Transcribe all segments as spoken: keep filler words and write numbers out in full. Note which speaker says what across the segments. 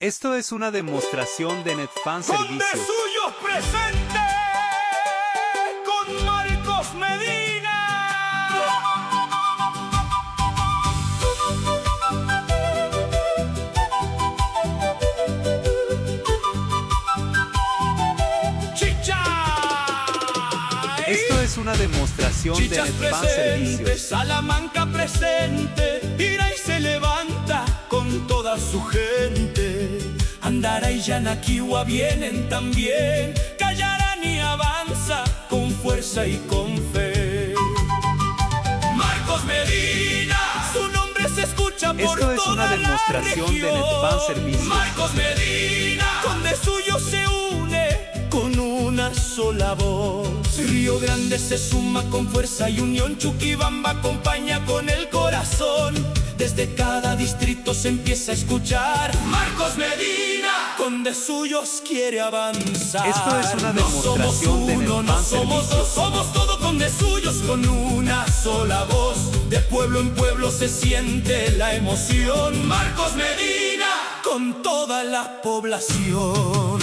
Speaker 1: Esto es una demostración de Netfan Servicios.
Speaker 2: Con de suyos presente, con Marcos Medina. Chicha.
Speaker 1: Esto es una demostración
Speaker 2: Chichas
Speaker 1: de Netfan
Speaker 2: presente,
Speaker 1: Servicios.
Speaker 2: Salamanca presente, ira y se levanta con toda su gente. Andara y Yanaquiwa vienen también, callarán y avanza con fuerza y con fe. Marcos Medina, su nombre se escucha por
Speaker 1: Esto es
Speaker 2: toda
Speaker 1: una
Speaker 2: la
Speaker 1: demostración de
Speaker 2: región.
Speaker 1: Netfan Servicios.
Speaker 2: Marcos Medina, con de suyo se une con una sola voz. Río Grande se suma con fuerza y unión, Chuquibamba acompaña con el corazón. Desde cada distrito se empieza a escuchar Marcos Medina, con de suyos quiere avanzar.
Speaker 1: Esto es una demostración
Speaker 2: no somos
Speaker 1: de
Speaker 2: uno,
Speaker 1: Netfan
Speaker 2: no somos dos,
Speaker 1: Servicios.
Speaker 2: somos todo con de suyos, con una sola voz. De pueblo en pueblo se siente la emoción. Marcos Medina, con toda la población.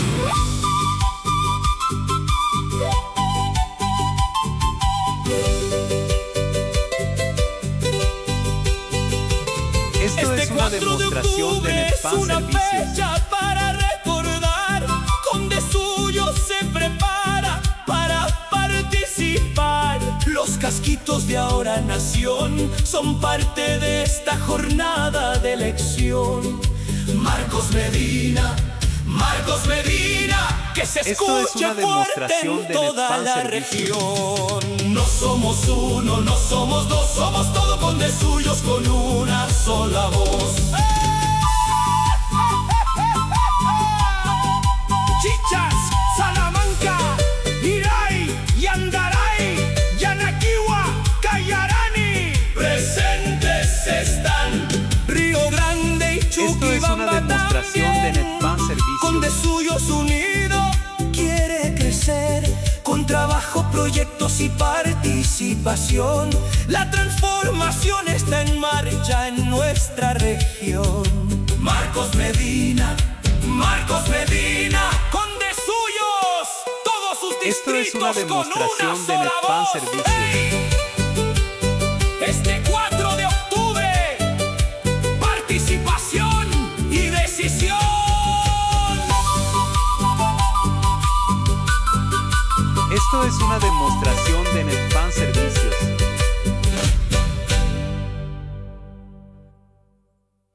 Speaker 1: Esto
Speaker 2: Este
Speaker 1: es una
Speaker 2: cuatro de
Speaker 1: demostración de
Speaker 2: octubre es
Speaker 1: Netfan
Speaker 2: una
Speaker 1: Servicios.
Speaker 2: fecha para recordar. Con de suyo se prepara para participar. Los casquitos de ahora nación son parte de esta jornada de elección. Marcos Medina, Marcos Medina, que se
Speaker 1: Esto es
Speaker 2: escuche
Speaker 1: una
Speaker 2: fuerte
Speaker 1: demostración
Speaker 2: en
Speaker 1: de
Speaker 2: toda
Speaker 1: Netfan
Speaker 2: la
Speaker 1: Servicios.
Speaker 2: región. No somos uno, no somos dos, somos todo con de suyos, con una sola voz. Chichas, Salamanca, Iray, Yandaray, Yanaquiwa, Cayarani, presentes están. Río Grande y
Speaker 1: Esto es una
Speaker 2: Chuquibamba
Speaker 1: demostración de
Speaker 2: también.
Speaker 1: Netfan
Speaker 2: Con de
Speaker 1: Servicios.
Speaker 2: suyos unido quiere crecer, con trabajo, proyectos y participación. La transformación está en marcha en nuestra región. Marcos Medina, Marcos Medina, con de suyos, todos sus
Speaker 1: Esto es
Speaker 2: distritos
Speaker 1: una
Speaker 2: con una
Speaker 1: demostración de
Speaker 2: sola
Speaker 1: Netfan
Speaker 2: voz.
Speaker 1: Servicios.
Speaker 2: ¡Ey! Este cuatro de octubre, participación y decisión.
Speaker 1: Esto es una demostración